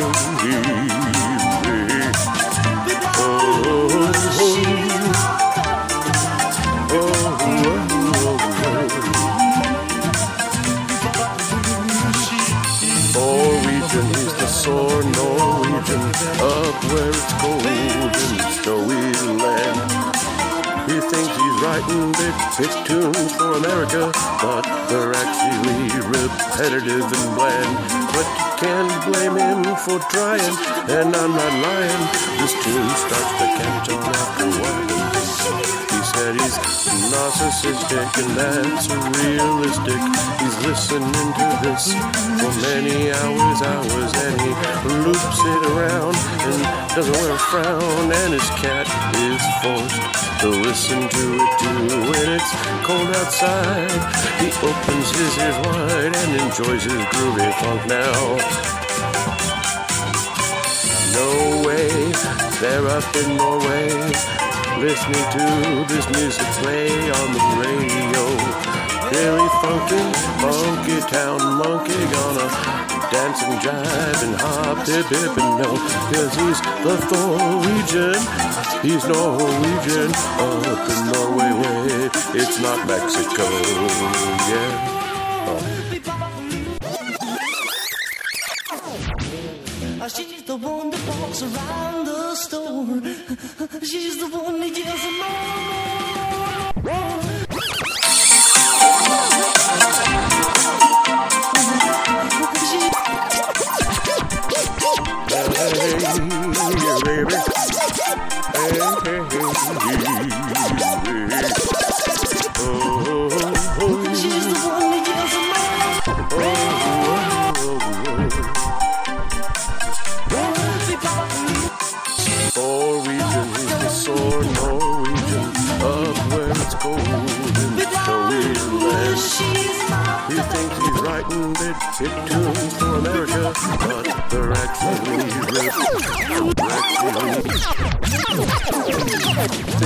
Norwegian, he's the sore Norwegian, up where it's cold in snowy land. He thinks he's writing big tunes for America, but they're actually repetitive and bland. But you can't blame him for trying, and I'm not lying. This tune starts to catch on after a while. He said he's narcissistic and that's realistic. He's listening to this for many hours, and he loops it around and doesn't wear a frown. And his cat is forced to listen to it too when it's cold outside. He opens his ears wide and enjoys his groovy funk now. No way, they're up in Norway, listening to this music play on the radio. Really funky town monkey gonna dance and jive and hop, hip and no, 'cause he's the Norwegian, he's Norwegian, up in Norway way, it's not Mexico, yeah. She's the one that walks around the store. She's the one that yells more. Norwegian, he's the sore Norwegian, up where it's cold in snowy land. He thinks he's writing big tunes for America, but they're actually